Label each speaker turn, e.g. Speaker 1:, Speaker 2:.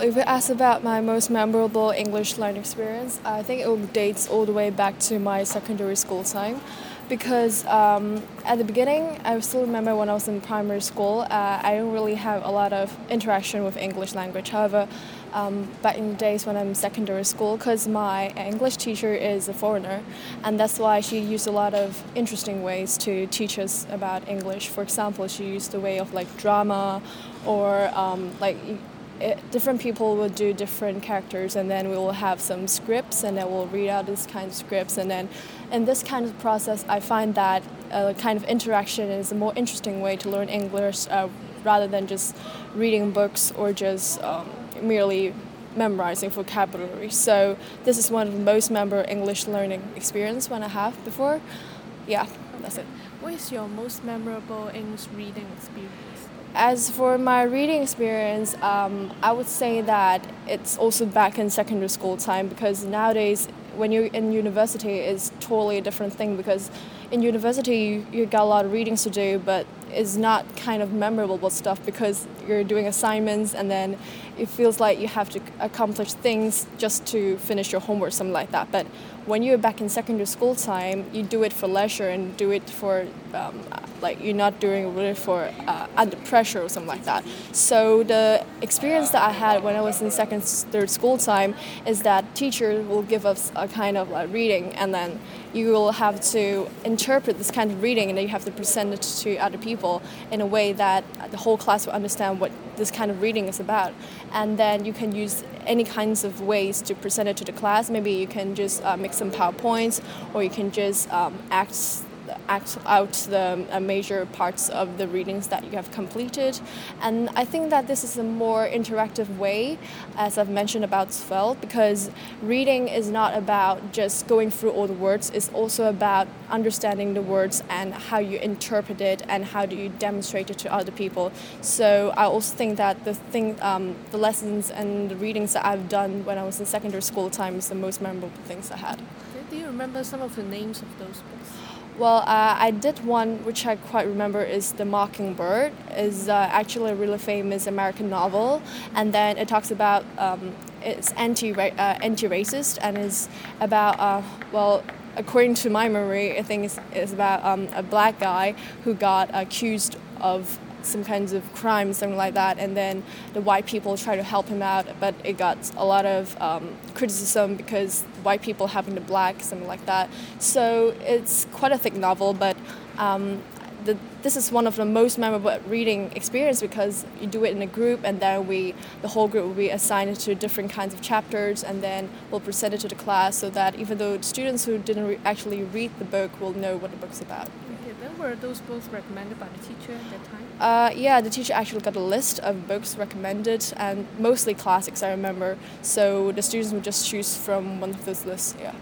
Speaker 1: If you ask about my most memorable English learning experience, I think it dates all the way back to my secondary school time. Because at the beginning, I still remember when I was in primary school, I didn't really have a lot of interaction with English language. However, back in the days when I'm in secondary school, because my English teacher is a foreigner, and that's why she used a lot of interesting ways to teach us about English. For example, she used the way of like drama or different people will do different characters, and then we will have some scripts, and then we'll read out this kind of scripts, and then in this kind of process I find that kind of interaction is a more interesting way to learn English rather than just reading books or just merely memorizing vocabulary. So this is one of the most memorable English learning experience when I have before. Yeah, that's it.
Speaker 2: What is your most memorable English reading experience?
Speaker 1: As for my reading experience, I would say that it's also back in secondary school time, because nowadays when you're in university it's totally a different thing, because in university you got a lot of readings to do, but it's not kind of memorable stuff because you're doing assignments and then it feels like you have to accomplish things just to finish your homework, something like that. But when you're back in secondary school time, you do it for leisure and do it for you're not doing it really for under pressure or something like that. So the experience that I had when I was in second, third school time is that teacher will give us a kind of reading, and then you will have to interpret this kind of reading, and then you have to present it to other people in a way that the whole class will understand what this kind of reading is about. And then you can use any kinds of ways to present it to the class. Maybe you can just make some PowerPoints, or you can just act out the major parts of the readings that you have completed. And I think that this is a more interactive way, as I've mentioned about as well, because reading is not about just going through all the words, it's also about understanding the words and how you interpret it and how do you demonstrate it to other people. So I also think that the lessons and the readings that I've done when I was in secondary school time is the most memorable things I had.
Speaker 2: Do you remember some of the names of those books?
Speaker 1: Well, I did one which I quite remember is The Mockingbird. Is actually a really famous American novel, and then it talks about it's anti-racist and is about according to my memory, I think it's about a black guy who got accused of some kinds of crime, something like that, and then the white people try to help him out, but it got a lot of criticism because white people happen to black, something like that. So it's quite a thick novel, but this is one of the most memorable reading experience because you do it in a group, and then the whole group will be assigned to different kinds of chapters, and then we'll present it to the class so that even though students who didn't actually read the book will know what the book's about.
Speaker 2: Okay, then were those books recommended by the teacher at that time?
Speaker 1: Yeah, the teacher actually got a list of books recommended, and mostly classics I remember, so the students would just choose from one of those lists, yeah.